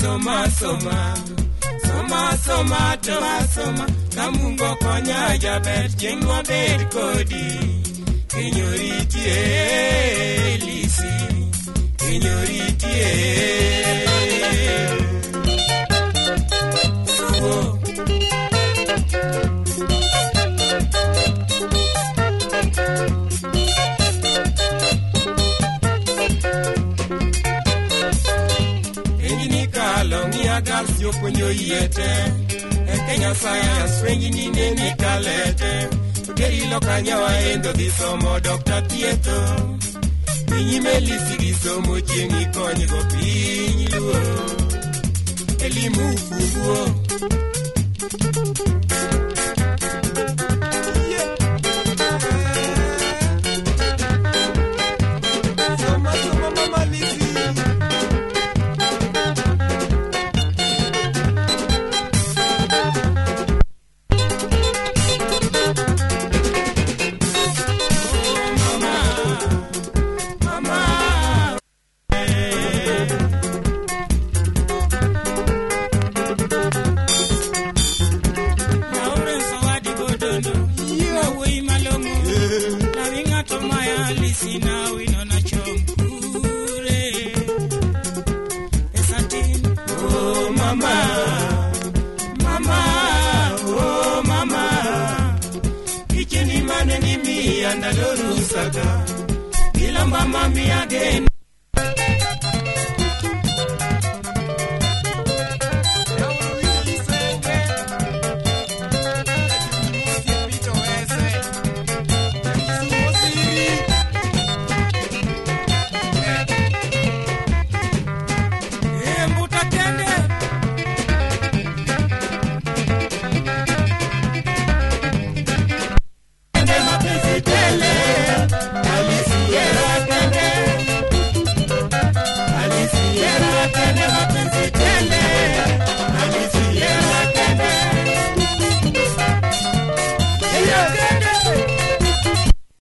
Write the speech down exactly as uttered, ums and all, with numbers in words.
soma soma soma soma to soma kamungo konya jabet jengwa ber kodi kinyoriti elisi kinyoriti oh Girls yo punyo yete e Kenya science wengi ni neni kalete geri lokanya wa endo bisomo Doctor Tieto Pinyi melisi bisomo jengi konyi go pinyi luo elimu funguo Andaloru saga, ilamba mami again.